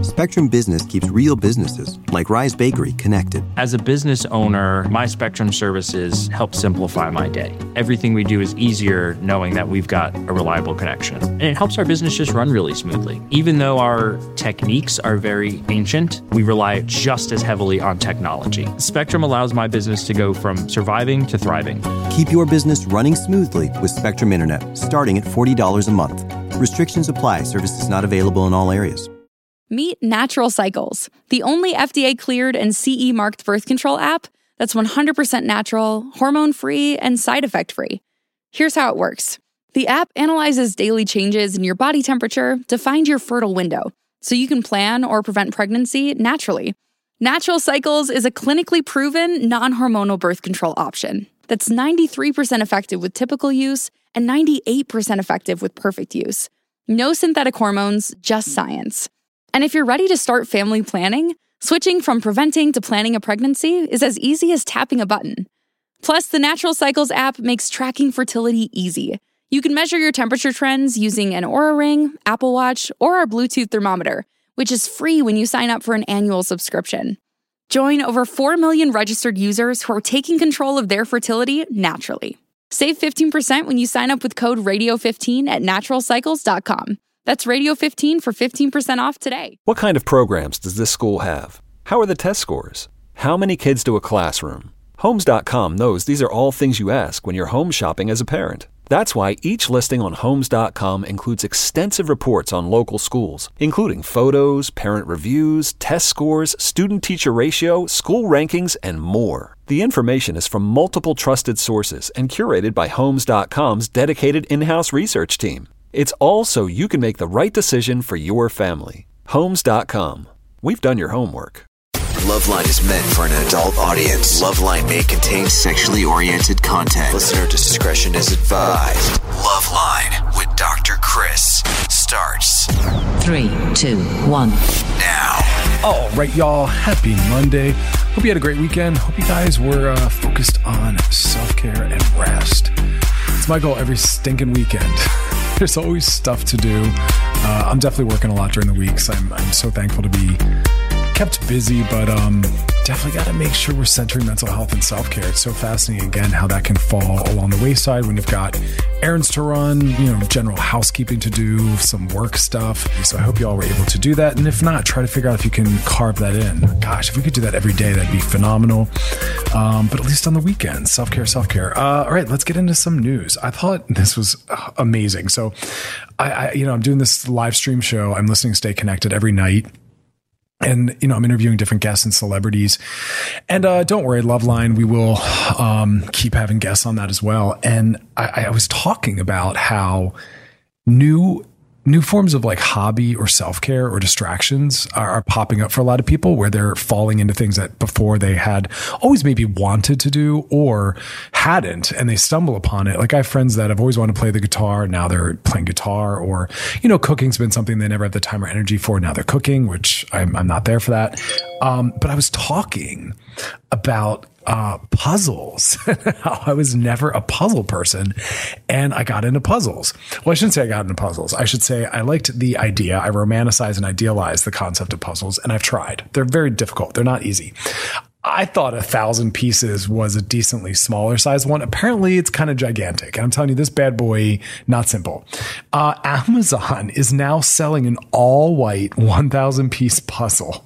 Spectrum Business keeps real businesses, like Rise Bakery, connected. As a business owner, my Spectrum services help simplify my day. Everything we do is easier knowing that we've got a reliable connection. And it helps our business just run really smoothly. Even though our techniques are very ancient, we rely just as heavily on technology. Spectrum allows my business to go from surviving to thriving. Keep your business running smoothly with Spectrum Internet, starting at $40 a month. Restrictions apply. Services not available in all areas. Meet Natural Cycles, the only FDA-cleared and CE-marked birth control app that's 100% natural, hormone-free, and side effect-free. Here's how it works. The app analyzes daily changes in your body temperature to find your fertile window, so you can plan or prevent pregnancy naturally. Natural Cycles is a clinically proven, non-hormonal birth control option that's 93% effective with typical use and 98% effective with perfect use. No synthetic hormones, just science. And if you're ready to start family planning, switching from preventing to planning a pregnancy is as easy as tapping a button. Plus, the Natural Cycles app makes tracking fertility easy. You can measure your temperature trends using an Oura Ring, Apple Watch, or our Bluetooth thermometer, which is free when you sign up for an annual subscription. Join over 4 million registered users who are taking control of their fertility naturally. Save 15% when you sign up with code RADIO15 at naturalcycles.com. That's Radio15 for 15% off today. What kind of programs does this school have? How are the test scores? How many kids do a classroom? Homes.com knows these are all things you ask when you're home shopping as a parent. That's why each listing on Homes.com includes extensive reports on local schools, including photos, parent reviews, test scores, student-teacher ratio, school rankings, and more. The information is from multiple trusted sources and curated by Homes.com's dedicated in-house research team. It's all so you can make the right decision for your family. Homes.com. We've done your homework. Loveline is meant for an adult audience. Loveline may contain sexually oriented content. Listener discretion is advised. Loveline with Dr. Chris starts 3, 2, 1. now. All right, y'all. Happy Monday. Hope you had a great weekend. Hope you guys were focused on self-care and rest. It's my goal every stinking weekend. There's always stuff to do. I'm definitely working a lot during the week, so I'm so thankful to be kept busy, but definitely got to make sure we're centering mental health and self-care. It's so fascinating, again, how that can fall along the wayside when you've got errands to run, general housekeeping to do, some work stuff. So I hope you all were able to do that. And if not, try to figure out if you can carve that in. Gosh, if we could do that every day, that'd be phenomenal. But at least on the weekends, self-care. All right, let's get into some news. I thought this was amazing. So I'm doing this live stream show. I'm listening to Stay Connected every night. And, I'm interviewing different guests and celebrities. And don't worry, Loveline, we will keep having guests on that as well. And I was talking about how new forms of like hobby or self-care or distractions are popping up for a lot of people, where they're falling into things that before they had always maybe wanted to do or hadn't, and they stumble upon it. Like I have friends that have always wanted to play the guitar. Now they're playing guitar, or, cooking's been something they never had the time or energy for. Now they're cooking, which I'm not there for that. But I was talking about puzzles, how I was never a puzzle person, and I got into puzzles. Well, I shouldn't say I got into puzzles. I should say I liked the idea. I romanticize and idealize the concept of puzzles, and I've tried. They're very difficult. They're not easy. I thought 1,000 pieces was a decently smaller size one. Apparently, it's kind of gigantic. And I'm telling you, this bad boy, not simple. Amazon is now selling an all-white 1,000 piece puzzle.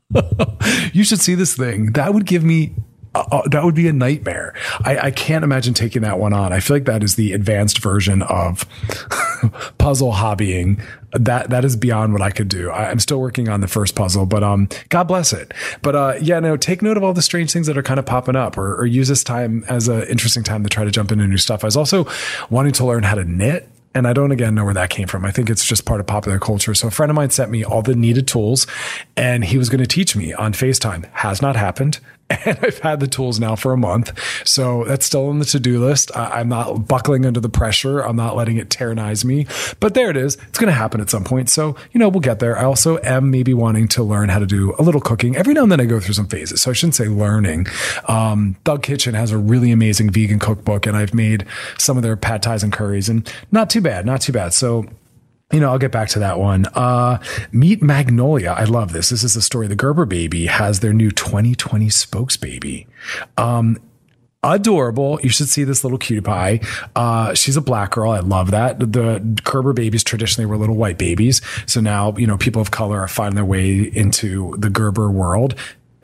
You should see this thing. That would give me that would be a nightmare. I can't imagine taking that one on. I feel like that is the advanced version of puzzle hobbying. That is beyond what I could do. I'm still working on the first puzzle, but God bless it. But take note of all the strange things that are kind of popping up, or use this time as an interesting time to try to jump into new stuff. I was also wanting to learn how to knit. And I don't, again, know where that came from. I think it's just part of popular culture. So a friend of mine sent me all the needed tools, and he was going to teach me on FaceTime. Has not happened. And I've had the tools now for a month. So that's still on the to-do list. I'm not buckling under the pressure. I'm not letting it tyrannize me. But there it is. It's going to happen at some point. So, we'll get there. I also am maybe wanting to learn how to do a little cooking. Every now and then I go through some phases. So I shouldn't say learning. Thug Kitchen has a really amazing vegan cookbook, and I've made some of their pad thais and curries, and not too bad. So I'll get back to that one. Meet Magnolia. I love this. This is the story. The Gerber baby has their new 2020 spokes baby. Adorable. You should see this little cutie pie. She's a black girl. I love that. The Gerber babies traditionally were little white babies. So now, people of color are finding their way into the Gerber world.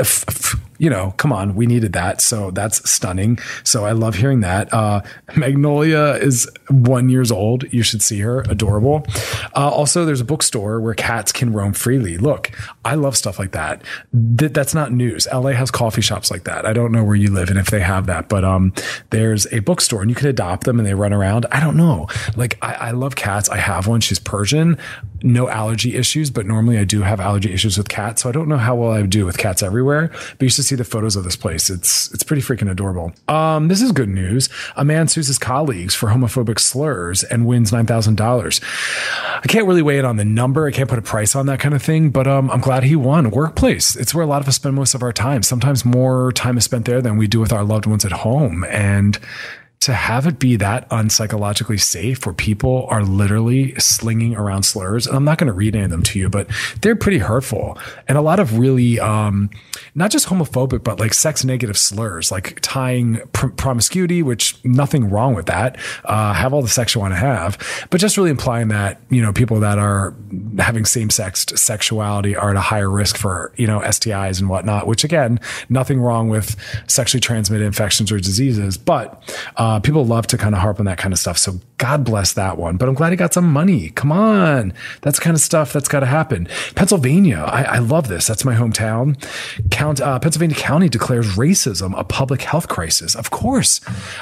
Come on, we needed that. So that's stunning. So I love hearing that. Magnolia is 1 year old. You should see her. Adorable. Also, there's a bookstore where cats can roam freely. Look, I love stuff like that. That's not news. LA has coffee shops like that. I don't know where you live and if they have that, but there's a bookstore and you can adopt them and they run around. I don't know. Like, I love cats. I have one. She's Persian. No allergy issues, but normally I do have allergy issues with cats. So I don't know how well I do with cats everywhere, but you should see the photos of this place. It's pretty freaking adorable. This is good news. A man sues his colleagues for homophobic slurs and wins $9,000. I can't really weigh in on the number. I can't put a price on that kind of thing, but I'm glad he won. Workplace. It's where a lot of us spend most of our time. Sometimes more time is spent there than we do with our loved ones at home. And to have it be that unpsychologically safe where people are literally slinging around slurs, and I'm not going to read any of them to you, but they're pretty hurtful. And a lot of really, not just homophobic, but like sex negative slurs, like tying promiscuity, which nothing wrong with that. Have all the sex you want to have, but just really implying that, people that are having same-sex sexuality are at a higher risk for, STIs and whatnot, which again, nothing wrong with sexually transmitted infections or diseases, but, people love to kind of harp on that kind of stuff. So God bless that one, but I'm glad he got some money. Come on. That's the kind of stuff that's got to happen. Pennsylvania. I love this. That's my hometown. Pennsylvania County declares racism a public health crisis. Of course.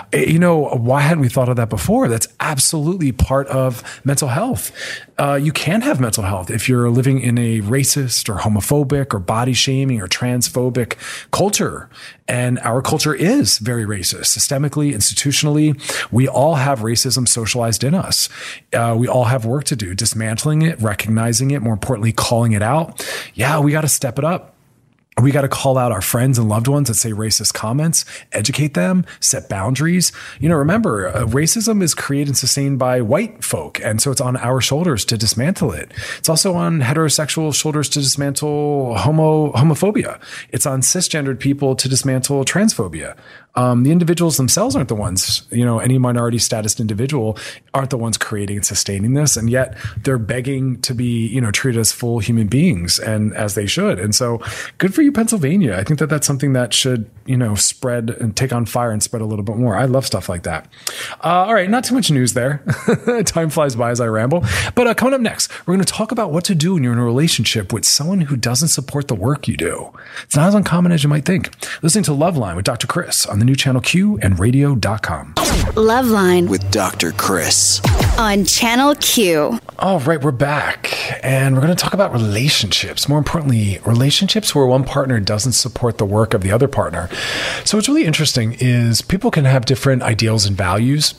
Why hadn't we thought of that before? That's absolutely part of mental health. You can have mental health if you're living in a racist or homophobic or body shaming or transphobic culture. And our culture is very racist, systemically, institutionally. We all have racism socialized in us. We all have work to do, dismantling it, recognizing it, more importantly, calling it out. Yeah, we got to step it up. We got to call out our friends and loved ones that say racist comments, educate them, set boundaries. Remember, racism is created and sustained by white folk. And so it's on our shoulders to dismantle it. It's also on heterosexual shoulders to dismantle homophobia. It's on cisgendered people to dismantle transphobia. The individuals themselves aren't the ones, any minority status individual aren't the ones creating and sustaining this. And yet they're begging to be, treated as full human beings and as they should. And so good for you, Pennsylvania. I think that that's something that should, spread and take on fire and spread a little bit more. I love stuff like that. All right. Not too much news there. Time flies by as I ramble, but coming up next, we're going to talk about what to do when you're in a relationship with someone who doesn't support the work you do. It's not as uncommon as you might think. Listening to Loveline with Dr. Chris on the new Channel Q and radio.com. Loveline with Dr. Chris on Channel Q. All right, we're back and we're going to talk about relationships. More importantly, relationships where one partner doesn't support the work of the other partner. So what's really interesting is people can have different ideals and values.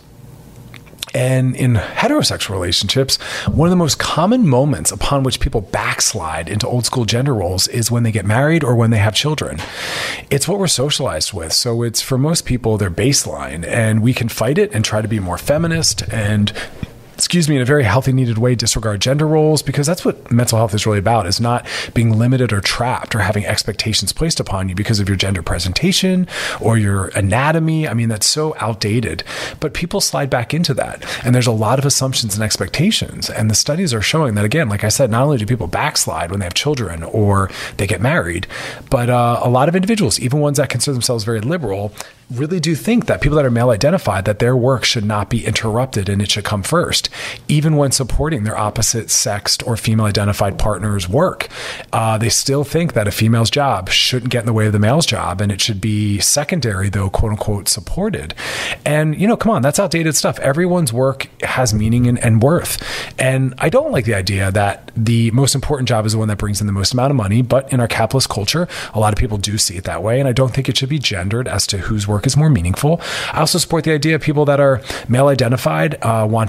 And in heterosexual relationships, one of the most common moments upon which people backslide into old school gender roles is when they get married or when they have children. It's what we're socialized with. So it's, for most people, their baseline, and we can fight it and try to be more feminist and, in a very healthy, needed way, disregard gender roles, because that's what mental health is really about, is not being limited or trapped or having expectations placed upon you because of your gender presentation or your anatomy. I mean, that's so outdated, but people slide back into that. And there's a lot of assumptions and expectations. And the studies are showing that, again, like I said, not only do people backslide when they have children or they get married, but a lot of individuals, even ones that consider themselves very liberal, really do think that people that are male identified, that their work should not be interrupted and it should come first, even when supporting their opposite sexed or female identified partner's work. They still think that a female's job shouldn't get in the way of the male's job and it should be secondary, though quote unquote supported. And, come on, that's outdated stuff. Everyone's work has meaning and worth. And I don't like the idea that the most important job is the one that brings in the most amount of money. But in our capitalist culture, a lot of people do see it that way. And I don't think it should be gendered as to whose work is more meaningful. I also support the idea of people that are male identified, wanting to be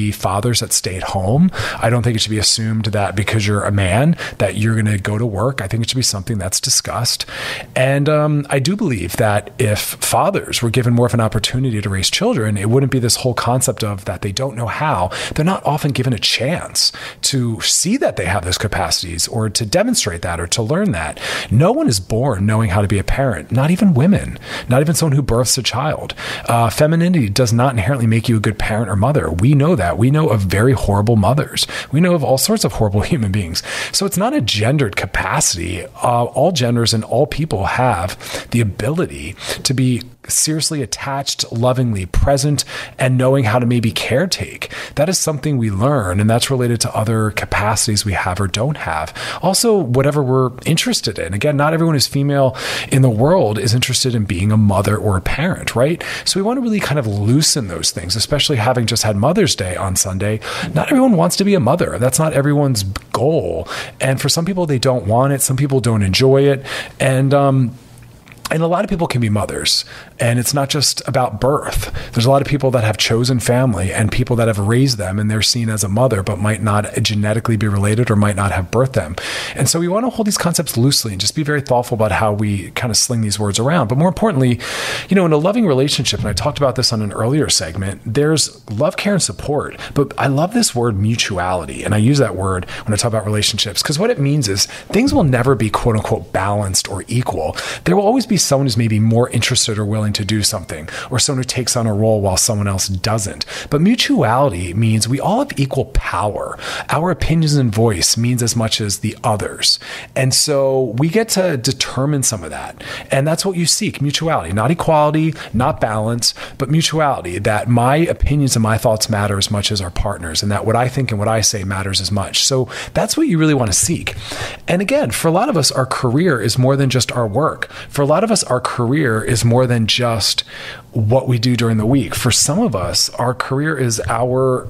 be fathers that stay at home. I don't think it should be assumed that because you're a man that you're going to go to work. I think it should be something that's discussed. And I do believe that if fathers were given more of an opportunity to raise children, it wouldn't be this whole concept of that they don't know how. They're not often given a chance to see that they have those capacities or to demonstrate that or to learn that. No one is born knowing how to be a parent, not even women, not even someone who births a child. Femininity does not inherently make you a good parent or mother. We know that. We know of very horrible mothers. We know of all sorts of horrible human beings. So it's not a gendered capacity. All genders and all people have the ability to be seriously attached, lovingly present, and knowing how to maybe caretake. That is something we learn, and that's related to other capacities we have or don't have. Also, whatever we're interested in. Again, not everyone who's female in the world is interested in being a mother or a parent, right? So we want to really kind of loosen those things, especially having just had Mother's Day on Sunday. Not everyone wants to be a mother. That's not everyone's goal. And for some people, they don't want it. Some people don't enjoy it. And a lot of people can be mothers, and it's not just about birth. There's a lot of people that have chosen family and people that have raised them, and they're seen as a mother, but might not genetically be related or might not have birthed them. And so we want to hold these concepts loosely and just be very thoughtful about how we kind of sling these words around. But more importantly, in a loving relationship, and I talked about this on an earlier segment, there's love, care, and support. But I love this word mutuality. And I use that word when I talk about relationships, because what it means is things will never be quote unquote balanced or equal. There will always be someone who's maybe more interested or willing to do something, or someone who takes on a role while someone else doesn't. But mutuality means we all have equal power. Our opinions and voice means as much as the others. And so we get to determine some of that. And that's what you seek, mutuality, not equality, not balance, but mutuality, that my opinions and my thoughts matter as much as our partners, and that what I think and what I say matters as much. So that's what you really want to seek. And again, for a lot of us, our career is more than just our work. For a lot of us, our career is more than just what we do during the week. For some of us, our career is our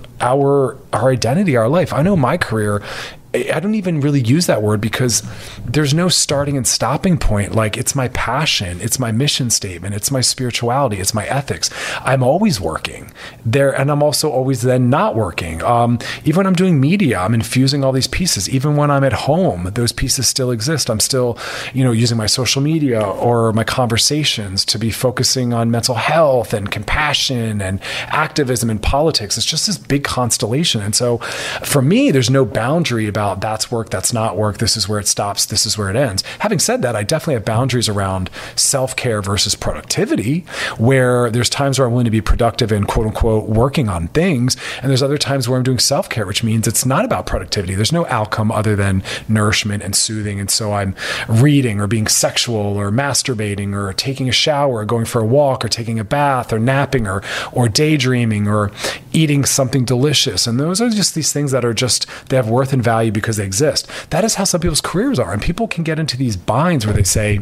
identity, our life. I know my career, I don't even really use that word because there's no starting and stopping point. Like, it's my passion, it's my mission statement, it's my spirituality, it's my ethics. I'm always working there, and I'm also always then not working. Even when I'm doing media, I'm infusing all these pieces. Even when I'm at home, those pieces still exist. I'm still, using my social media or my conversations to be focusing on mental health and compassion and activism and politics. It's just this big constellation. And so for me, there's no boundary about that's work, that's not work, this is where it stops, this is where it ends. Having said that, I definitely have boundaries around self-care versus productivity, where there's times where I'm willing to be productive and quote unquote working on things. And there's other times where I'm doing self-care, which means it's not about productivity. There's no outcome other than nourishment and soothing. And so I'm reading or being sexual or masturbating or taking a shower or going for a walk or taking a bath or napping or daydreaming or eating something delicious. And those are just these things that are just, they have worth and value because they exist. That is how some people's careers are. And people can get into these binds where they say,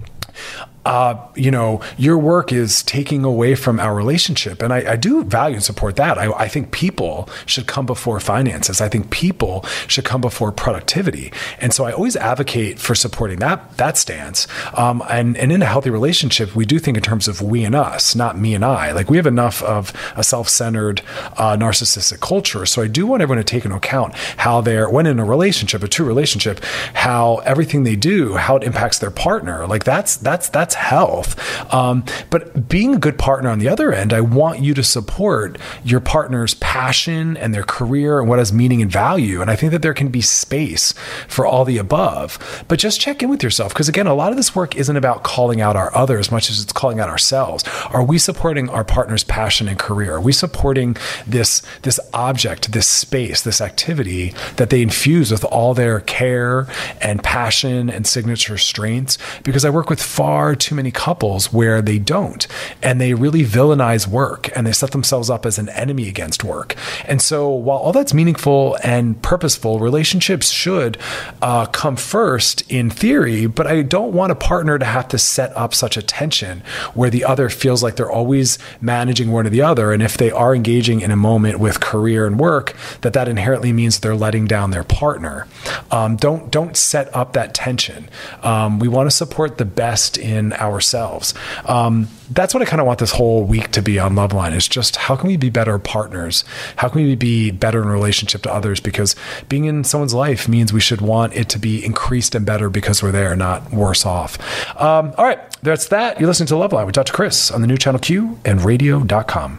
your work is taking away from our relationship. And I do value and support that. I think people should come before finances. I think people should come before productivity. And so I always advocate for supporting that stance. And in a healthy relationship, we do think in terms of we and us, not me and I. Like, we have enough of a self-centered, narcissistic culture. So I do want everyone to take into account how when in a relationship, a true relationship, how everything they do, how it impacts their partner. Like, that's health. But being a good partner on the other end, I want you to support your partner's passion and their career and what has meaning and value. And I think that there can be space for all the above. But just check in with yourself, because again, a lot of this work isn't about calling out our other as much as it's calling out ourselves. Are we supporting our partner's passion and career? Are we supporting this object, this space, this activity that they infuse with all their care and passion and signature strengths? Because I work with far too many couples where they don't, and they really villainize work and they set themselves up as an enemy against work. And so while all that's meaningful and purposeful, relationships should come first in theory, but I don't want a partner to have to set up such a tension where the other feels like they're always managing one or the other. And if they are engaging in a moment with career and work, that inherently means they're letting down their partner. Don't set up that tension. We want to support the best in ourselves. That's what I kind of want this whole week to be on Loveline, is just how can we be better partners? How can we be better in relationship to others? Because being in someone's life means we should want it to be increased and better because we're there, not worse off. All right, that's that. You're listening to Loveline with Dr. Chris on the new Channel Q and radio.com.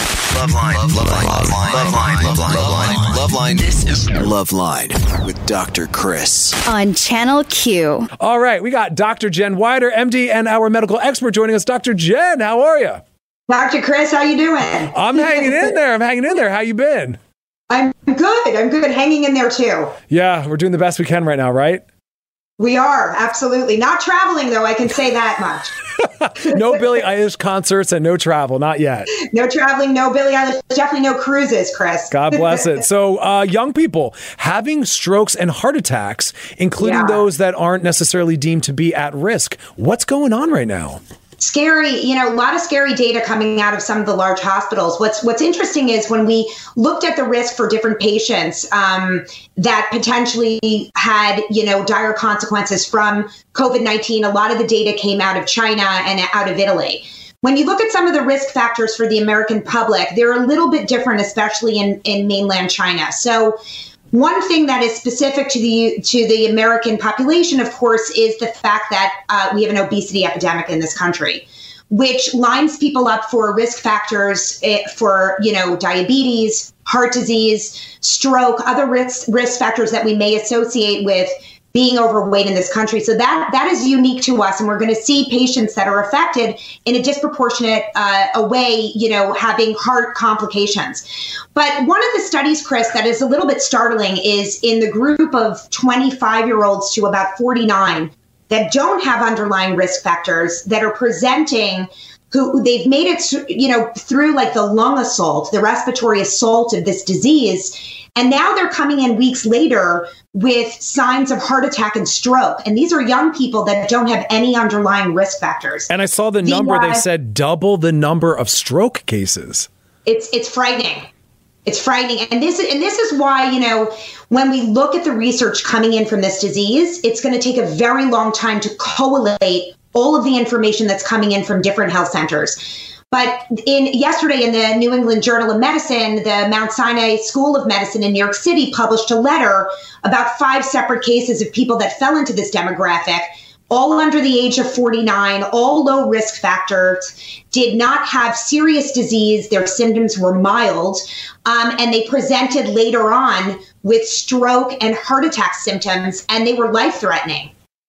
Loveline. This is Loveline with Dr. Chris on Channel Q. All right, we got Dr. Jen Weider, MD, and our medical expert joining us. Dr. Jen, how are you? Dr. Chris, how you doing? I'm hanging in there. How you been? I'm good. Hanging in there too. Yeah, we're doing the best we can right now, right? We are, absolutely. Not traveling, though, I can say that much. No Billie Eilish concerts and no travel, not yet. No traveling, no Billie Eilish, definitely no cruises, Chris. God bless it. So young people having strokes and heart attacks, including those that aren't necessarily deemed to be at risk. What's going on right now? Scary, a lot of scary data coming out of some of the large hospitals. What's interesting is when we looked at the risk for different patients that potentially had, dire consequences from COVID-19, a lot of the data came out of China and out of Italy. When you look at some of the risk factors for the American public, they're a little bit different, especially in mainland China. So one thing that is specific to the American population, of course, is the fact that we have an obesity epidemic in this country, which lines people up for risk factors for, diabetes, heart disease, stroke, other risk factors that we may associate with being overweight in this country. So that is unique to us. And we're going to see patients that are affected in a disproportionate way, having heart complications. But one of the studies, Chris, that is a little bit startling is in the group of 25-year-olds to about 49 that don't have underlying risk factors that are presenting, who they've made it, through like the lung assault, the respiratory assault of this disease. And now they're coming in weeks later with signs of heart attack and stroke. And these are young people that don't have any underlying risk factors. And I saw the number, they said double the number of stroke cases. It's frightening. It's frightening. And this is why, when we look at the research coming in from this disease, it's going to take a very long time to collate all of the information that's coming in from different health centers. But yesterday in the New England Journal of Medicine, the Mount Sinai School of Medicine in New York City published a letter about 5 separate cases of people that fell into this demographic, all under the age of 49, all low risk factors, did not have serious disease. Their symptoms were mild, and they presented later on with stroke and heart attack symptoms, and they were life-threatening.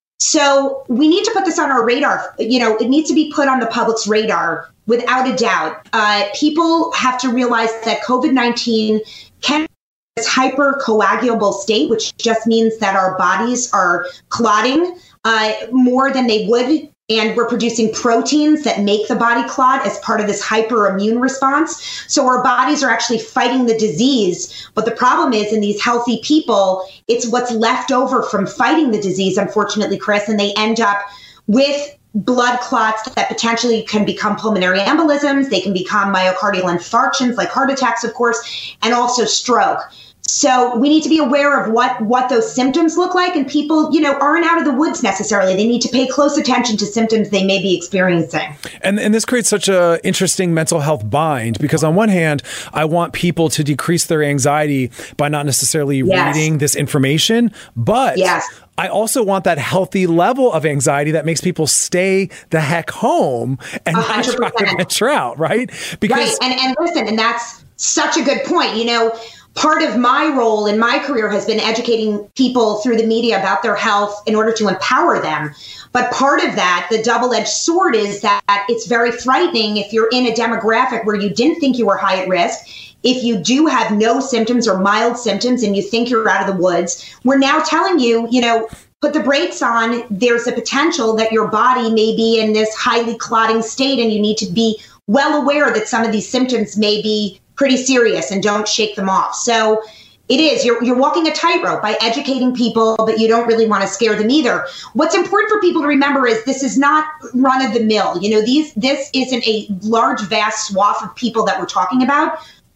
So we need to put this on our radar. It needs to be put on the public's radar without a doubt. People have to realize that COVID-19 can be this hypercoagulable state, which just means that our bodies are clotting more than they would, and we're producing proteins that make the body clot as part of this hyperimmune response. So our bodies are actually fighting the disease. But the problem is in these healthy people, it's what's left over from fighting the disease, unfortunately, Chris, and they end up with blood clots that potentially can become pulmonary embolisms. They can become myocardial infarctions, like heart attacks, of course, and also stroke. So we need to be aware of what those symptoms look like. And people, aren't out of the woods necessarily. They need to pay close attention to symptoms they may be experiencing. And this creates such an interesting mental health bind, because on one hand, I want people to decrease their anxiety by not necessarily reading this information, but I also want that healthy level of anxiety that makes people stay the heck home and not try to venture out, right? Because and listen, and that's such a good point. Part of my role in my career has been educating people through the media about their health in order to empower them. But part of that, the double-edged sword, is that it's very frightening if you're in a demographic where you didn't think you were high at risk. If you do have no symptoms or mild symptoms and you think you're out of the woods, we're now telling you, put the brakes on. There's a potential that your body may be in this highly clotting state, and you need to be well aware that some of these symptoms may be pretty serious and don't shake them off. So it is, you're walking a tightrope by educating people, but you don't really want to scare them either. What's important for people to remember is this is not run of the mill. This isn't a large, vast swath of people that we're talking about.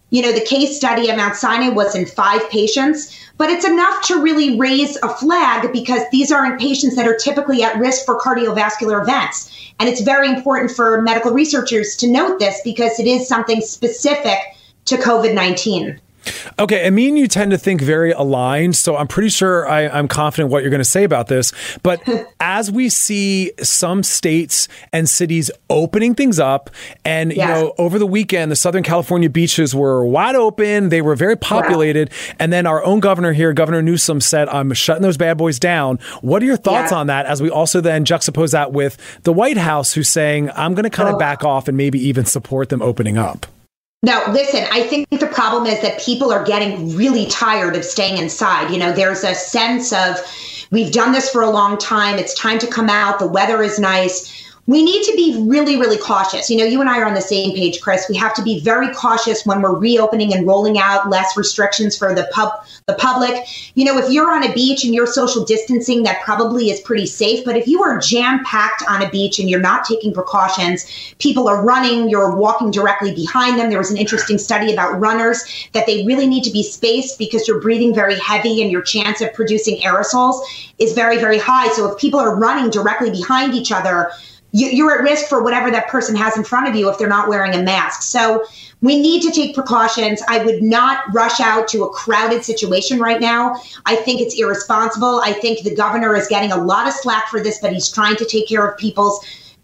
The case study at Mount Sinai was in 5 patients, but it's enough to really raise a flag because these aren't patients that are typically at risk for cardiovascular events. And it's very important for medical researchers to note this because it is something specific to COVID-19. Okay, and me and you tend to think very aligned, so I'm pretty sure I'm confident what you're going to say about this. But as we see some states and cities opening things up, and over the weekend, the Southern California beaches were wide open, they were very populated, and then our own governor here, Governor Newsom, said, I'm shutting those bad boys down. What are your thoughts on that, as we also then juxtapose that with the White House, who's saying, I'm going to kind of back off and maybe even support them opening up? No, listen, I think the problem is that people are getting really tired of staying inside. There's a sense of, we've done this for a long time. It's time to come out. The weather is nice. We need to be really, really cautious. You and I are on the same page, Chris. We have to be very cautious when we're reopening and rolling out less restrictions for the public. If you're on a beach and you're social distancing, that probably is pretty safe. But if you are jam-packed on a beach and you're not taking precautions, people are running, you're walking directly behind them. There was an interesting study about runners that they really need to be spaced because you're breathing very heavy and your chance of producing aerosols is very, very high. So if people are running directly behind each other, you're at risk for whatever that person has in front of you if they're not wearing a mask. So we need to take precautions. I would not rush out to a crowded situation right now. I think it's irresponsible. I think the governor is getting a lot of slack for this, but he's trying to take care of people's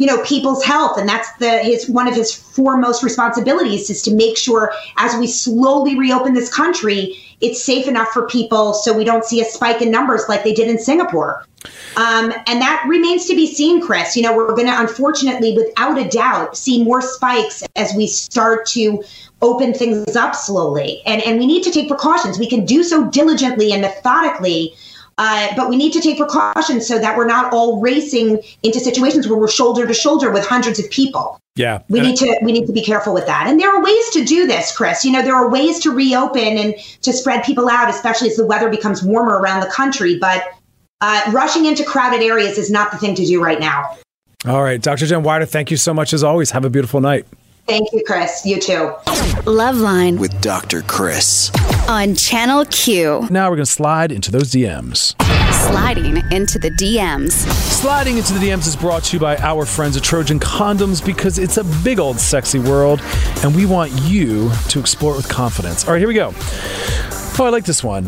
health. And that's one of his foremost responsibilities, is to make sure as we slowly reopen this country, it's safe enough for people so we don't see a spike in numbers like they did in Singapore. And that remains to be seen, Chris. We're going to, unfortunately, without a doubt, see more spikes as we start to open things up slowly. And we need to take precautions. We can do so diligently and methodically, but we need to take precautions so that we're not all racing into situations where we're shoulder to shoulder with hundreds of people. Yeah. We need to be careful with that. And there are ways to do this, Chris. There are ways to reopen and to spread people out, especially as the weather becomes warmer around the country. But rushing into crowded areas is not the thing to do right now. All right. Dr. Jen Weider, thank you so much as always. Have a beautiful night. Thank you, Chris. You too. Loveline with Dr. Chris on Channel Q. Now we're going to slide into those DMs. Sliding into the DMs. Sliding into the DMs is brought to you by our friends at Trojan Condoms, because it's a big old sexy world and we want you to explore it with confidence. All right, here we go. Oh, I like this one.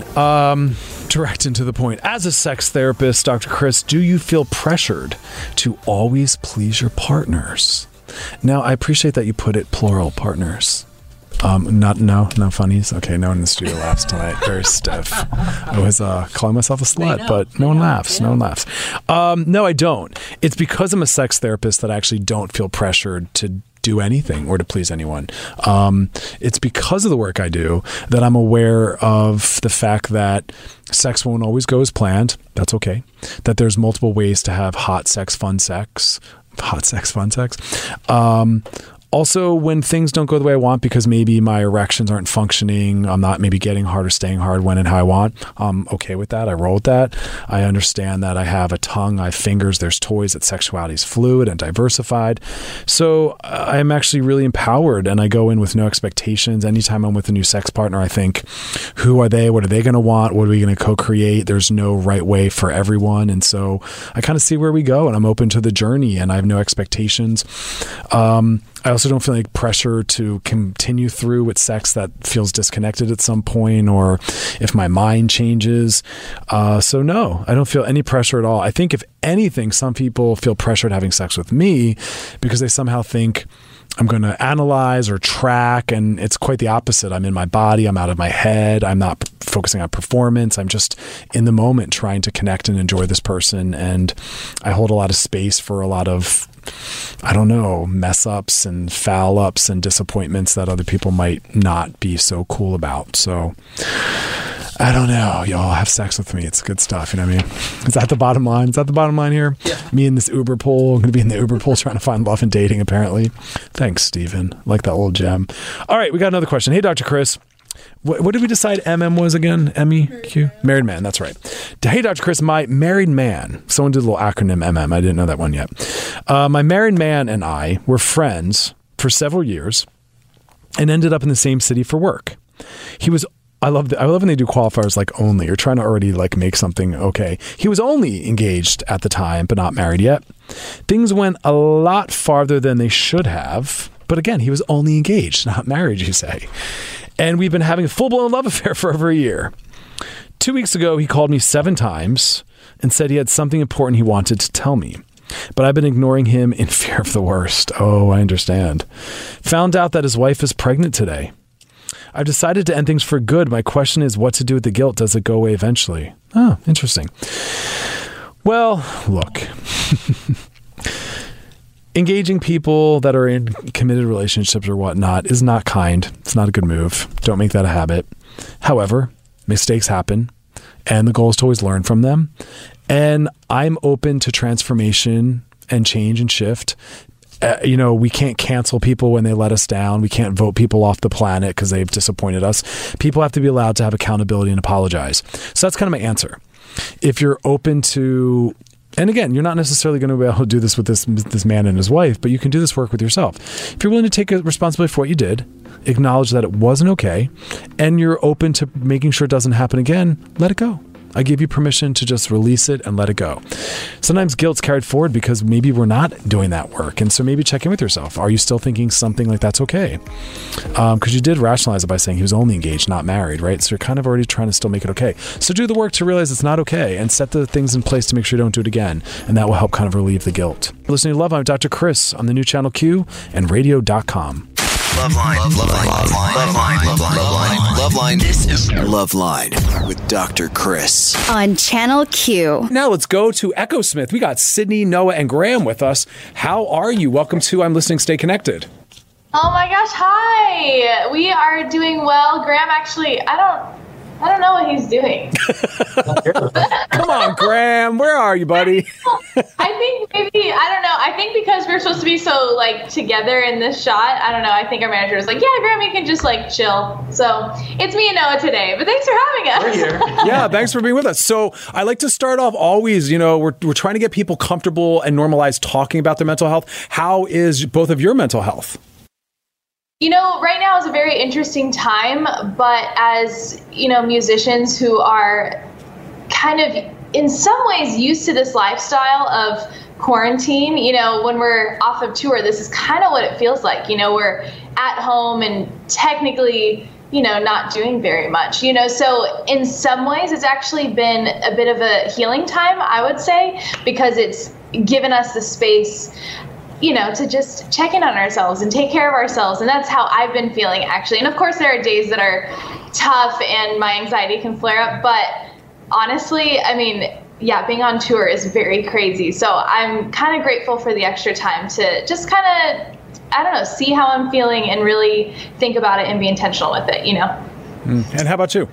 Direct and to the point. As a sex therapist, Dr. Chris, do you feel pressured to always please your partners? Now, I appreciate that you put it plural, partners. No funnies. Okay, no one in the studio laughs tonight. Very stiff. I was calling myself a slut, but no one laughs. Yeah. No one laughs. No, I don't. It's because I'm a sex therapist that I actually don't feel pressured to do anything or to please anyone. It's because of the work I do that I'm aware of the fact that sex won't always go as planned. That's okay. That there's multiple ways to have hot sex, fun sex. Hot sex, fun sex. Also, when things don't go the way I want because maybe my erections aren't functioning, I'm not maybe getting hard or staying hard when and how I want, I'm okay with that. I roll with that. I understand that I have a tongue, I have fingers, there's toys, that sexuality is fluid and diversified. So I'm actually really empowered, and I go in with no expectations. Anytime I'm with a new sex partner, I think, who are they? What are they going to want? What are we going to co-create? There's no right way for everyone. And so I kind of see where we go, and I'm open to the journey, and I have no expectations. I also don't feel like pressure to continue through with sex that feels disconnected at some point, or if my mind changes. So no, I don't feel any pressure at all. I think if anything, some people feel pressured having sex with me because they somehow think I'm going to analyze or track, and it's quite the opposite. I'm in my body. I'm out of my head. I'm not focusing on performance. I'm just in the moment trying to connect and enjoy this person. And I hold a lot of space for a lot of, I don't know, mess ups and foul ups and disappointments that other people might not be so cool about. So I don't know. Y'all have sex with me. It's good stuff. You know what I mean? Is that the bottom line? Is that the bottom line here? Yeah. Me in this Uber pool. I'm going to be in the Uber pool trying to find love and dating, apparently. Thanks, Stephen. Like that little gem. All right. We got another question. Hey, Dr. Chris. What did we decide MM was again? MEQ? Married man. That's right. Hey, Dr. Chris, my married man. Someone did a little acronym MM. I didn't know that one yet. My married man and I were friends for several years. and ended up in the same city for work. I love when they do qualifiers like only. You're trying to already like make something okay. He was only engaged at the time, but not married yet. Things went a lot farther than they should have. But again, he was only engaged, not married, you say. And we've been having a full-blown love affair for over a year. 2 weeks ago, he called me 7 times and said he had something important he wanted to tell me. But I've been ignoring him in fear of the worst. Oh, I understand. Found out that his wife is pregnant today. I've decided to end things for good. My question is what to do with the guilt. Does it go away eventually? Oh, interesting. Well, look. Engaging people that are in committed relationships or whatnot is not kind. It's not a good move. Don't make that a habit. However, mistakes happen, and the goal is to always learn from them. And I'm open to transformation and change and shift. We can't cancel people when they let us down. We can't vote people off the planet because they've disappointed us. People have to be allowed to have accountability and apologize. So that's kind of my answer. If you're open to... And again, you're not necessarily going to be able to do this with this man and his wife, but you can do this work with yourself. If you're willing to take responsibility for what you did, acknowledge that it wasn't okay, and you're open to making sure it doesn't happen again, let it go. I give you permission to just release it and let it go. Sometimes guilt's carried forward because maybe we're not doing that work. And so maybe check in with yourself. Are you still thinking something like that's okay? Because you did rationalize it by saying he was only engaged, not married, right? So you're kind of already trying to still make it okay. So do the work to realize it's not okay and set the things in place to make sure you don't do it again. And that will help kind of relieve the guilt. You're listening to Love Line with Dr. Chris on the new Channel Q and radio.com. Loveline. This is Loveline with Dr. Chris on Channel Q. Now let's go to Echo Smith. We got Sydney, Noah, and Graham with us. How are you? Welcome to I'm Listening. Stay connected. Oh my gosh, hi. We are doing well. Graham, actually, I don't know what he's doing. Come on, Graham. Where are you, buddy? I think maybe, I don't know. I think because we're supposed to be so, together in this shot, I don't know. I think our manager was like, yeah, Graham, you can just, chill. So it's me and Noah today. But thanks for having us. We're here. Yeah, thanks for being with us. So I like to start off always, we're trying to get people comfortable and normalize talking about their mental health. How is both of your mental health? Right now is a very interesting time, but as, musicians who are kind of in some ways used to this lifestyle of quarantine, when we're off of tour, this is kind of what it feels like. We're at home and technically, not doing very much, so in some ways it's actually been a bit of a healing time, I would say, because it's given us the space to just check in on ourselves and take care of ourselves. And that's how I've been feeling, actually. And of course, there are days that are tough and my anxiety can flare up. But honestly, being on tour is very crazy. So I'm kind of grateful for the extra time to just kind of, see how I'm feeling and really think about it and be intentional with it, And how about you?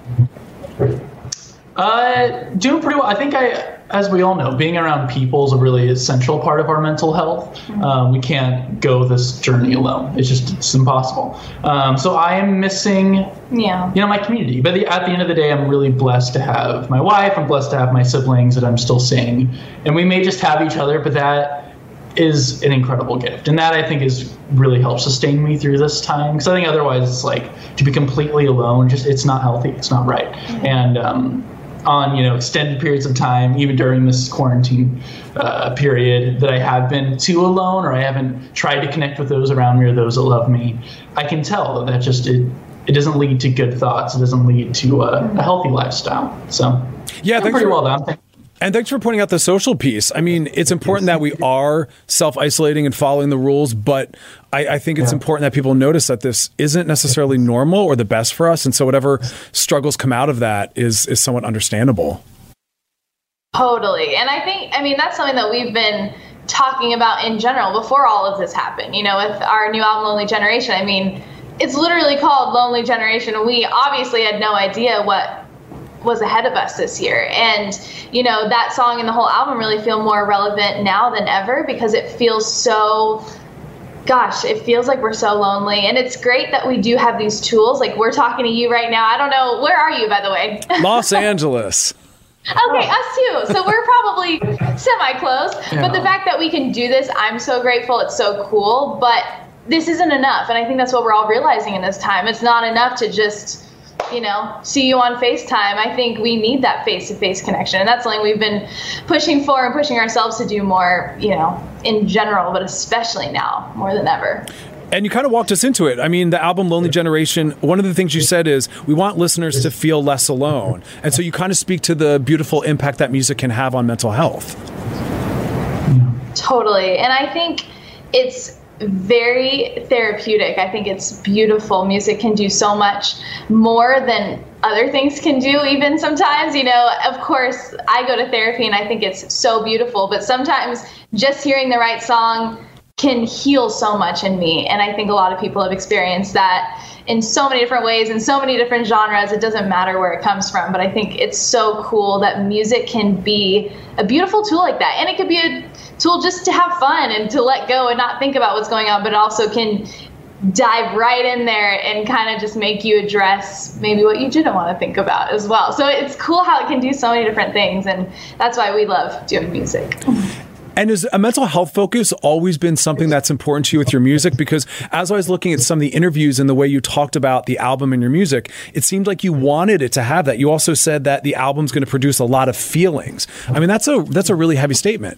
Doing pretty well. I think as we all know, being around people is a really essential part of our mental health. We can't go this journey alone. It's impossible. So I am missing, my community. But at the end of the day, I'm really blessed to have my wife. I'm blessed to have my siblings that I'm still seeing. And we may just have each other, but that is an incredible gift. And that I think is really helped sustain me through this time. Because I think otherwise it's to be completely alone, it's not healthy. It's not right. And, on extended periods of time, even during this quarantine period, that I have been too alone, or I haven't tried to connect with those around me or those that love me, I can tell that it doesn't lead to good thoughts. It doesn't lead to a healthy lifestyle. So yeah, thanks pretty well done. And thanks for pointing out the social piece. It's important that we are self-isolating and following the rules, but I think it's important that people notice that this isn't necessarily normal or the best for us. And so whatever struggles come out of that is somewhat understandable. Totally. And I think, that's something that we've been talking about in general before all of this happened, with our new album, Lonely Generation. It's literally called Lonely Generation. And we obviously had no idea what was ahead of us this year. And, that song and the whole album really feel more relevant now than ever because it feels so, it feels like we're so lonely. And it's great that we do have these tools. We're talking to you right now. I don't know, where are you, by the way? Los Angeles. Okay, us too. So we're probably semi-close. Yeah. But the fact that we can do this, I'm so grateful. It's so cool. But this isn't enough. And I think that's what we're all realizing in this time. It's not enough to just, see you on FaceTime. I think we need that face-to-face connection. And that's something we've been pushing for and pushing ourselves to do more, in general, but especially now more than ever. And you kind of walked us into it. I mean, the album Lonely Generation, one of the things you said is we want listeners to feel less alone. And so you kind of speak to the beautiful impact that music can have on mental health. Totally. And I think it's very therapeutic. I think it's beautiful. Music can do so much more than other things can do, even sometimes. Of course, I go to therapy and I think it's so beautiful, but sometimes just hearing the right song can heal so much in me. And I think a lot of people have experienced that in so many different ways, in so many different genres. It doesn't matter where it comes from, but I think it's so cool that music can be a beautiful tool like that. And it could be a tool just to have fun and to let go and not think about what's going on, but it also can dive right in there and kind of just make you address maybe what you didn't want to think about as well. So it's cool how it can do so many different things, and that's why we love doing music. And has a mental health focus always been something that's important to you with your music? Because as I was looking at some of the interviews and the way you talked about the album and your music, it seemed like you wanted it to have that. You also said that the album's going to produce a lot of feelings. I mean, that's a really heavy statement.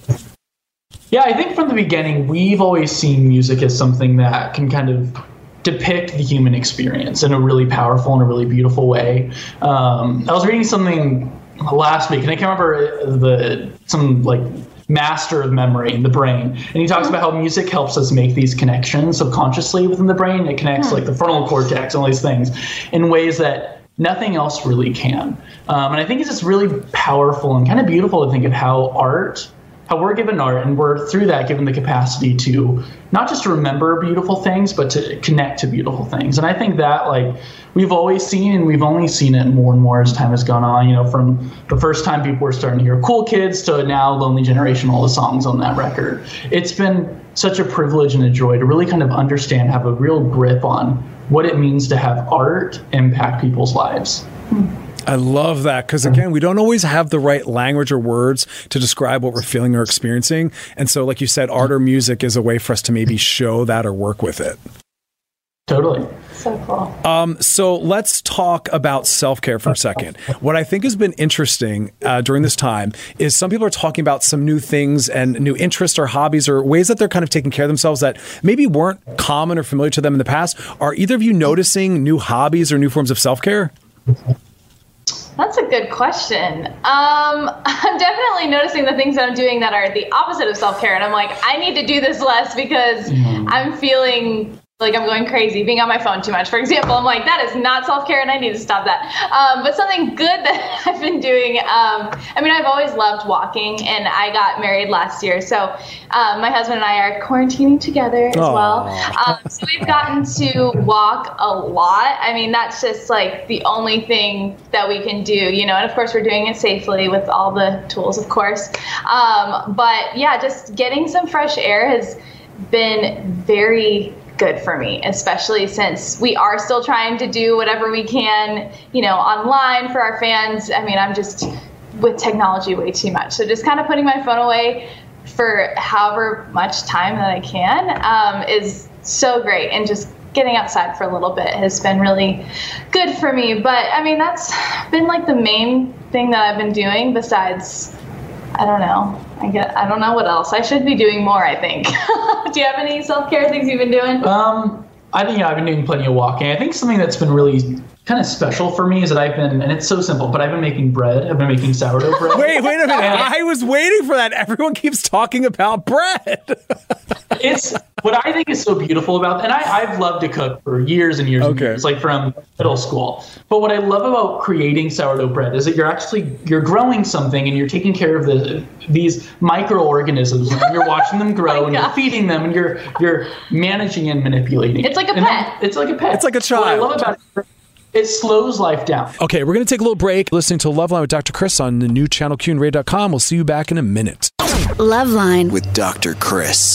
Yeah, I think from the beginning, we've always seen music as something that can kind of depict the human experience in a really powerful and a really beautiful way. I was reading something last week, and I can't remember some master of memory in the brain, and he talks about how music helps us make these connections subconsciously within the brain. It connects the frontal cortex and all these things in ways that nothing else really can. And I think it's just really powerful and kind of beautiful to think of how we're given art, and we're through that given the capacity to not just remember beautiful things, but to connect to beautiful things. And I think that we've always seen, and we've only seen it more and more as time has gone on, from the first time people were starting to hear Cool Kids to now Lonely Generation, all the songs on that record. It's been such a privilege and a joy to really kind of understand, have a real grip on what it means to have art impact people's lives. I love that, because again, we don't always have the right language or words to describe what we're feeling or experiencing. And so, like you said, art or music is a way for us to maybe show that or work with it. Totally. So cool. So let's talk about self-care for a second. What I think has been interesting during this time is some people are talking about some new things and new interests or hobbies or ways that they're kind of taking care of themselves that maybe weren't common or familiar to them in the past. Are either of you noticing new hobbies or new forms of self-care? That's a good question. I'm definitely noticing the things that I'm doing that are the opposite of self-care. And I'm like, I need to do this less because I'm feeling like I'm going crazy, being on my phone too much. For example, I'm like, that is not self-care and I need to stop that. But something good that I've been doing, I've always loved walking, and I got married last year. So my husband and I are quarantining together as well. So we've gotten to walk a lot. I mean, that's just the only thing that we can do, and of course we're doing it safely with all the tools, of course. But yeah, just getting some fresh air has been very good for me, especially since we are still trying to do whatever we can, online for our fans. I mean, I'm just with technology way too much. So just kind of putting my phone away for however much time that I can is so great. And just getting outside for a little bit has been really good for me. But I mean, that's been the main thing that I've been doing besides, I don't know. I don't know what else. I should be doing more, I think. Do you have any self-care things you've been doing? I think I've been doing plenty of walking. I think something that's been really kind of special for me is that and it's so simple, but I've been making bread. I've been making sourdough bread. Wait a minute. I was waiting for that. Everyone keeps talking about bread. It's what I think is so beautiful about, and I've loved to cook for years and years and years, from middle school. But what I love about creating sourdough bread is that you're growing something and you're taking care of these microorganisms, and you're watching them grow and you're feeding them and you're managing and manipulating. It's like a pet. It's like a pet. It's like a child. What I love about it slows life down. Okay, we're going to take a little break listening to Loveline with Dr. Chris on the new channel Q and Radio.com. We'll see you back in a minute. Loveline with Dr. Chris.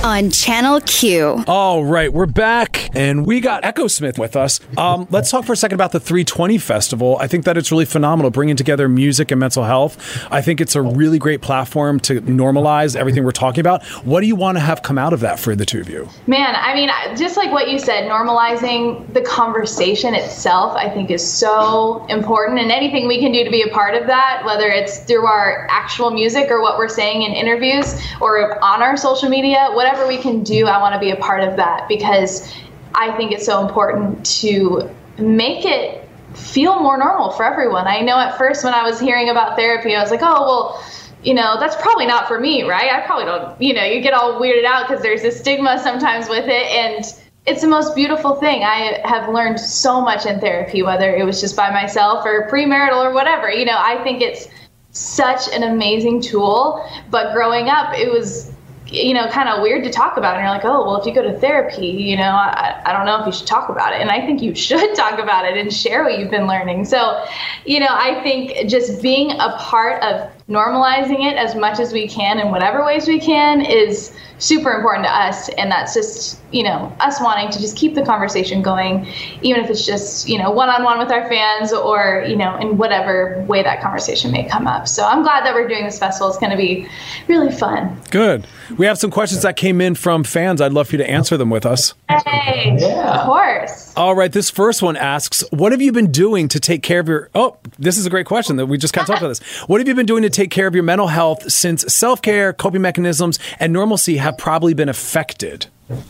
on Channel Q. All right, we're back, and we got Echo Smith with us. Let's talk for a second about the 320 Festival. I think that it's really phenomenal, bringing together music and mental health. I think it's a really great platform to normalize everything we're talking about. What do you want to have come out of that for the two of you? Man, I mean, just like what you said, normalizing the conversation itself, I think is so important, and anything we can do to be a part of that, whether it's through our actual music or what we're saying in interviews or on our social media, whatever we can do, I want to be a part of that, because I think it's so important to make it feel more normal for everyone. I know at first when I was hearing about therapy, I was like, oh, well, you know, that's probably not for me, right? I probably don't, you know, you get all weirded out because there's this stigma sometimes with it. And it's the most beautiful thing. I have learned so much in therapy, whether it was just by myself or premarital or whatever. You know, I think it's such an amazing tool. But growing up, it was, you know, kind of weird to talk about it. And you're like, oh, well, if you go to therapy, you know, I don't know if you should talk about it. And I think you should talk about it and share what you've been learning. So, you know, I think just being a part of normalizing it as much as we can in whatever ways we can is super important to us. And that's just, you know, us wanting to just keep the conversation going, even if it's just, you know, one-on-one with our fans or, you know, in whatever way that conversation may come up. So I'm glad that we're doing this festival. It's going to be really fun. Good. We have some questions that came in from fans. I'd love for you to answer them with us. Hey, yeah. Of course. All right. This first one asks, what have you been doing to take care of your... Oh, this is a great question that we just kind of talked about this. What have you been doing to take care of your mental health since self-care, coping mechanisms, and normalcy have probably been affected?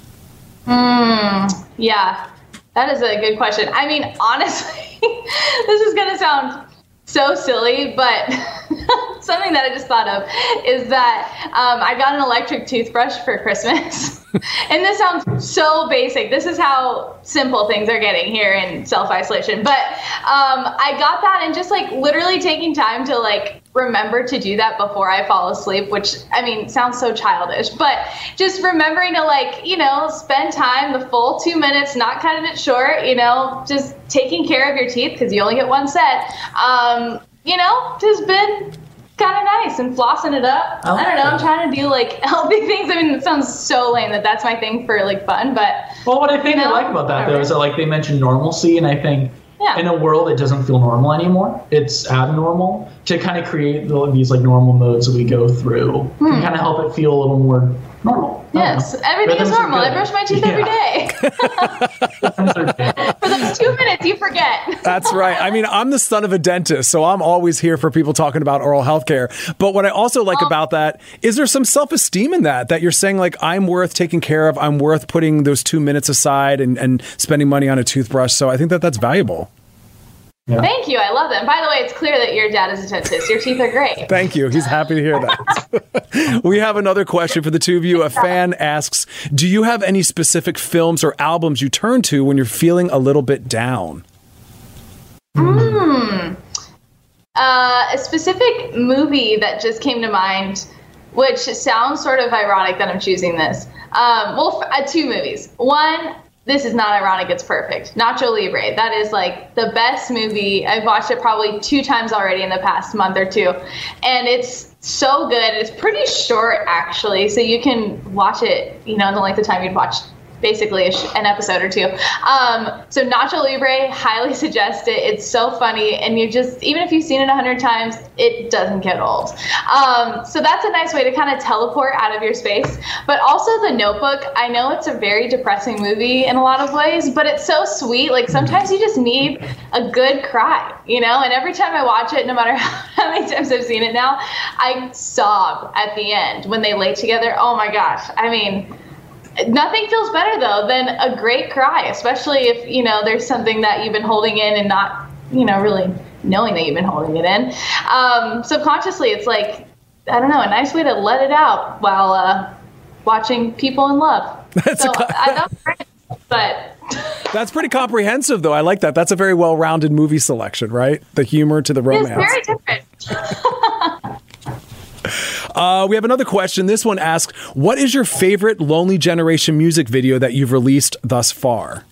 Yeah, that is a good question. I mean, honestly, this is going to sound so silly, but something that I just thought of is that I got an electric toothbrush for Christmas. And this sounds so basic. This is how simple things are getting here in self-isolation. But I got that, and just like literally taking time to like remember to do that before I fall asleep, which, I mean, sounds so childish, but just remembering to like, you know, spend time, the full 2 minutes, not cutting it short, you know, just taking care of your teeth because you only get one set, you know, just been kind of nice and flossing it up. I don't know. I'm trying to do like healthy things. I mean, it sounds so lame that that's my thing for like fun, but. Well, what I think I like about that though is that like they mentioned normalcy, and I think in a world that doesn't feel normal anymore, it's abnormal, to kind of create these like normal modes that we go through can kind of help it feel a little more normal. Yes, everything is normal. I brush my teeth every day. For those 2 minutes, you forget. That's right. I mean, I'm the son of a dentist, so I'm always here for people talking about oral health care. But what I also like about that is there's some self-esteem in that you're saying, like, I'm worth taking care of. I'm worth putting those 2 minutes aside and spending money on a toothbrush. So I think that's valuable. Yeah. Thank you. I love that. And by the way, it's clear that your dad is a dentist. Your teeth are great. Thank you. He's happy to hear that. We have another question for the two of you. A fan asks, do you have any specific films or albums you turn to when you're feeling a little bit down? A specific movie that just came to mind, which sounds sort of ironic that I'm choosing this. Two movies. One, this is not ironic, it's perfect. Nacho Libre. That is like the best movie. I've watched it probably 2 times already in the past month or 2. And it's so good. It's pretty short, actually. So you can watch it, you know, in the length of time you'd watch basically an episode or 2. So Nacho Libre, highly suggest it. It's so funny. And you just, even if you've seen it 100 times, it doesn't get old. So that's a nice way to kind of teleport out of your space. But also The Notebook. I know it's a very depressing movie in a lot of ways, but it's so sweet. Like sometimes you just need a good cry, you know? And every time I watch it, no matter how many times I've seen it now, I sob at the end when they lay together. Oh my gosh. I mean, nothing feels better, though, than a great cry, especially if, you know, there's something that you've been holding in and not, you know, really knowing that you've been holding it in. Subconsciously, it's like, I don't know, a nice way to let it out while watching people in love. I love it, but... That's pretty comprehensive, though. I like that. That's a very well-rounded movie selection, right? The humor to the romance. It's very different. We have another question. This one asks, what is your favorite Lonely Generation music video that you've released thus far?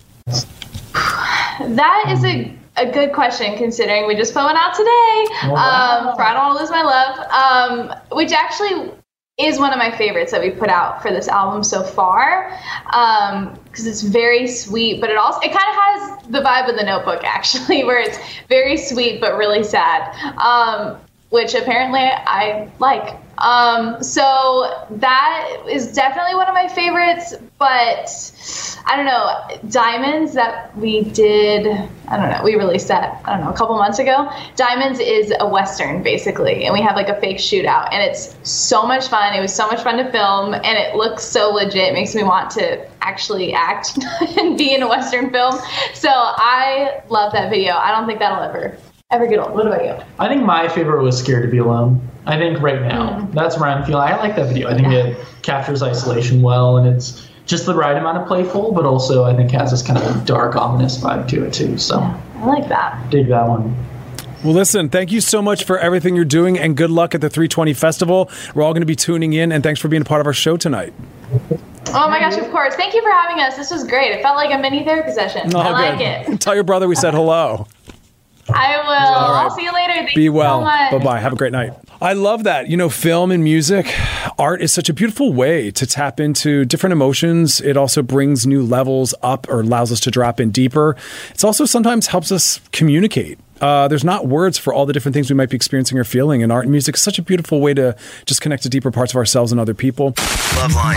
That is a good question, considering we just put one out today for I Don't Want to Lose My Love, which actually is one of my favorites that we put out for this album so far, because it's very sweet, but it kind of has the vibe of The Notebook, actually, where it's very sweet but really sad, which apparently I like. So that is definitely one of my favorites, but I don't know, Diamonds that we did, we released that, a couple months ago. Diamonds is a Western, basically, and we have like a fake shootout, and it's so much fun. It was so much fun to film, and it looks so legit. It makes me want to actually act and be in a Western film. So I love that video. I don't think that'll ever get old. What about you? I think my favorite was Scared to Be Alone. I think right now, that's where I'm feeling. I like that video. I think it captures isolation well, and it's just the right amount of playful, but also I think has this kind of dark, ominous vibe to it too. So I like that. Dig that one. Well, listen, thank you so much for everything you're doing, and good luck at the 320 Festival. We're all going to be tuning in, and thanks for being a part of our show tonight. Oh my gosh, of course. Thank you for having us. This was great. It felt like a mini therapy session. I like it. Tell your brother we said hello. I will. All right. I'll see you later. Thank Be you well. so much. Bye-bye. Have a great night. I love that. Film and music, art is such a beautiful way to tap into different emotions. It also brings new levels up or allows us to drop in deeper. It's also sometimes helps us communicate. There's not words for all the different things we might be experiencing or feeling, and art and music is such a beautiful way to just connect to deeper parts of ourselves and other people. Loveline.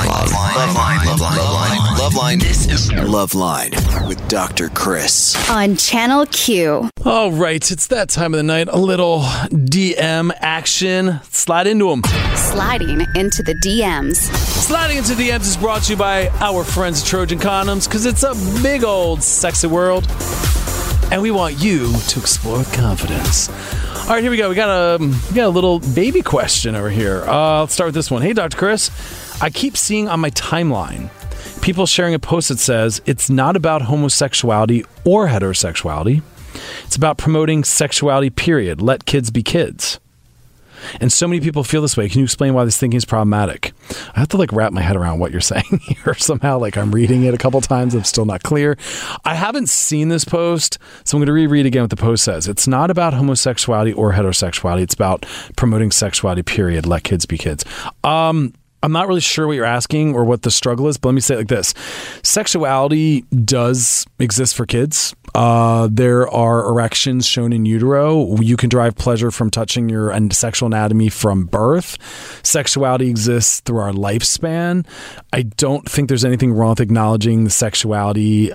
This is Loveline with Dr. Chris on Channel Q. All right, it's that time of the night. A little DM action. Slide into them. Sliding into the DMs. Sliding into DMs is brought to you by our friends at Trojan Condoms, because it's a big old sexy world, and we want you to explore with confidence. All right, here we go. We got a little baby question over here. Let's start with this one. Hey, Dr. Chris, I keep seeing on my timeline people sharing a post that says it's not about homosexuality or heterosexuality. It's about promoting sexuality, period. Let kids be kids. And so many people feel this way. Can you explain why this thinking is problematic? I have to wrap my head around what you're saying here somehow. I'm reading it a couple times. I'm still not clear. I haven't seen this post, so I'm going to reread again what the post says. It's not about homosexuality or heterosexuality. It's about promoting sexuality, period. Let kids be kids. I'm not really sure what you're asking or what the struggle is, but let me say it like this. Sexuality does exist for kids. There are erections shown in utero. You can derive pleasure from touching your sexual anatomy from birth. Sexuality exists through our lifespan. I don't think there's anything wrong with acknowledging the sexuality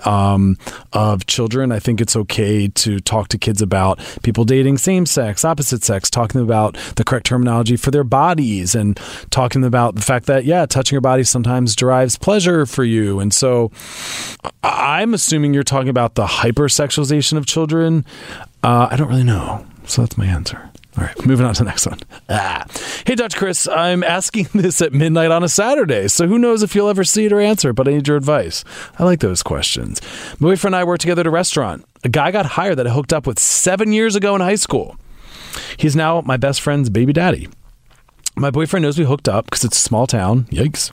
of children. I think it's okay to talk to kids about people dating same sex, opposite sex, talking to them about the correct terminology for their bodies, and talking to them about the fact that, touching your body sometimes derives pleasure for you. And so I'm assuming you're talking about the hypersexualization of children. I don't really know. So that's my answer. All right, moving on to the next one. Hey, Dr. Chris, I'm asking this at midnight on a Saturday, so who knows if you'll ever see it or answer, but I need your advice. I like those questions. My boyfriend and I worked together at a restaurant. A guy got hired that I hooked up with 7 years ago in high school. He's now my best friend's baby daddy. My boyfriend knows we hooked up because it's a small town. Yikes.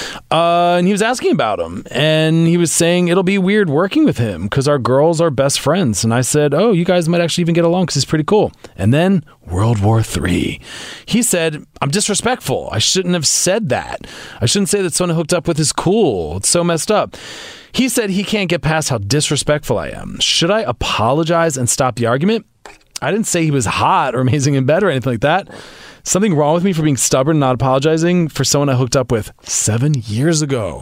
And he was asking about him. And he was saying it'll be weird working with him because our girls are best friends. And I said, oh, you guys might actually even get along because he's pretty cool. And then World War III. He said, I'm disrespectful. I shouldn't have said that. I shouldn't say that someone I hooked up with is cool. It's so messed up. He said he can't get past how disrespectful I am. Should I apologize and stop the argument? I didn't say he was hot or amazing in bed or anything like that. Something wrong with me for being stubborn and not apologizing for someone I hooked up with 7 years ago.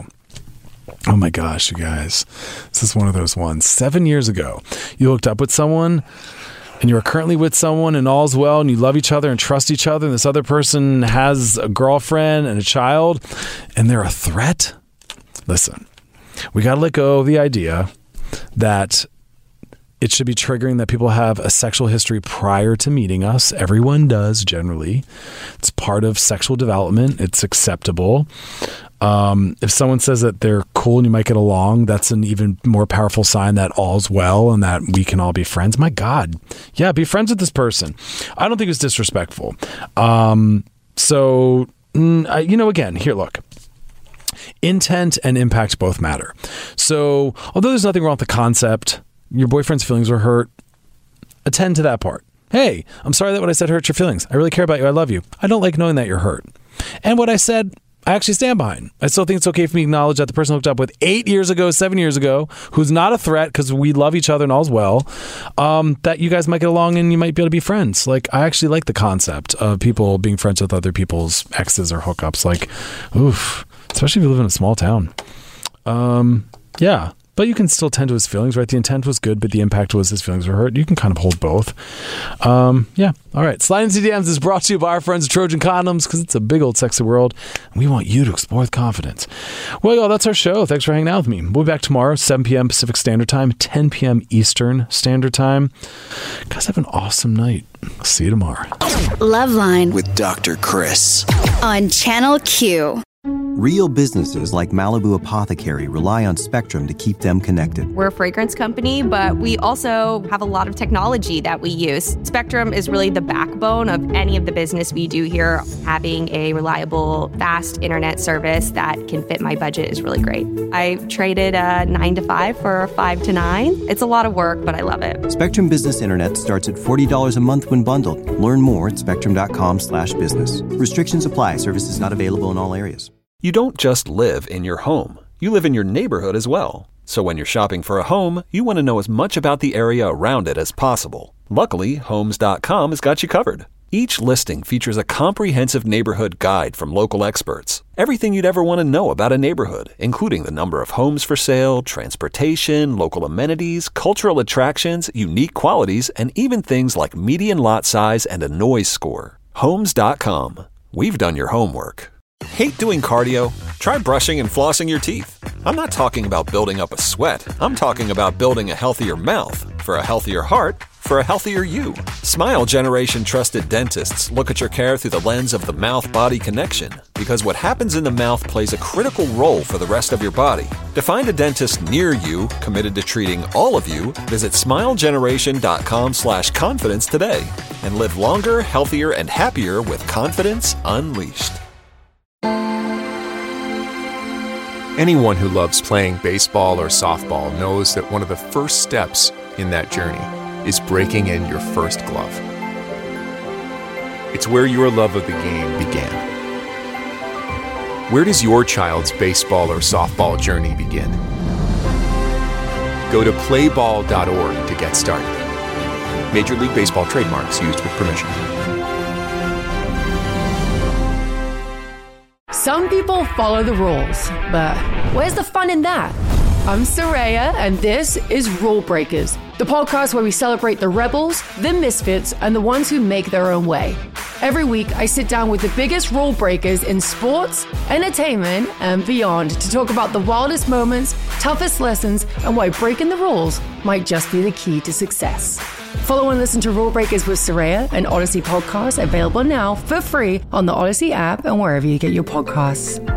Oh my gosh, you guys. This is one of those ones. 7 years ago, you hooked up with someone and you are currently with someone and all's well and you love each other and trust each other, and this other person has a girlfriend and a child and they're a threat. Listen, we got to let go of the idea that it should be triggering that people have a sexual history prior to meeting us. Everyone does, generally. It's part of sexual development. It's acceptable. If someone says that they're cool and you might get along, that's an even more powerful sign that all's well and that we can all be friends. My God. Yeah, be friends with this person. I don't think it's disrespectful. Again, here, look. Intent and impact both matter. So, although there's nothing wrong with the concept, your boyfriend's feelings were hurt, attend to that part. Hey, I'm sorry that what I said hurt your feelings. I really care about you. I love you. I don't like knowing that you're hurt. And what I said, I actually stand behind. I still think it's okay for me to acknowledge that the person I hooked up with 8 years ago, 7 years ago, who's not a threat because we love each other and all's well, that you guys might get along and you might be able to be friends. Like, I actually like the concept of people being friends with other people's exes or hookups. Like, oof, especially if you live in a small town. Yeah. But you can still tend to his feelings, right? The intent was good, but the impact was his feelings were hurt. You can kind of hold both. Yeah. All right. Slide into DMs is brought to you by our friends at Trojan Condoms because it's a big old sexy world. And we want you to explore with confidence. Well, y'all, that's our show. Thanks for hanging out with me. We'll be back tomorrow, 7 p.m. Pacific Standard Time, 10 p.m. Eastern Standard Time. Guys, have an awesome night. See you tomorrow. Loveline with Dr. Chris on Channel Q. Real businesses like Malibu Apothecary rely on Spectrum to keep them connected. We're a fragrance company, but we also have a lot of technology that we use. Spectrum is really the backbone of any of the business we do here. Having a reliable, fast internet service that can fit my budget is really great. I traded a 9 to 5 for a 5 to 9. It's a lot of work, but I love it. Spectrum Business Internet starts at $40 a month when bundled. Learn more at spectrum.com/business. Restrictions apply. Services not available in all areas. You don't just live in your home. You live in your neighborhood as well. So when you're shopping for a home, you want to know as much about the area around it as possible. Luckily, Homes.com has got you covered. Each listing features a comprehensive neighborhood guide from local experts. Everything you'd ever want to know about a neighborhood, including the number of homes for sale, transportation, local amenities, cultural attractions, unique qualities, and even things like median lot size and a noise score. Homes.com. We've done your homework. Hate doing cardio? Try brushing and flossing your teeth. I'm not talking about building up a sweat. I'm talking about building a healthier mouth for a healthier heart for a healthier you. Smile Generation trusted dentists look at your care through the lens of the mouth-body connection because what happens in the mouth plays a critical role for the rest of your body. To find a dentist near you committed to treating all of you, visit smilegeneration.com/confidence today and live longer, healthier, and happier with confidence unleashed. Anyone who loves playing baseball or softball knows that one of the first steps in that journey is breaking in your first glove. It's where your love of the game began. Where does your child's baseball or softball journey begin? Go to playball.org to get started. Major League Baseball trademarks used with permission. Some people follow the rules, but where's the fun in that? I'm Soraya, and this is Rule Breakers, the podcast where we celebrate the rebels, the misfits, and the ones who make their own way. Every week, I sit down with the biggest rule breakers in sports, entertainment, and beyond to talk about the wildest moments, toughest lessons, and why breaking the rules might just be the key to success. Follow and listen to Rule Breakers with Soraya, an Odyssey podcast available now for free on the Odyssey app and wherever you get your podcasts.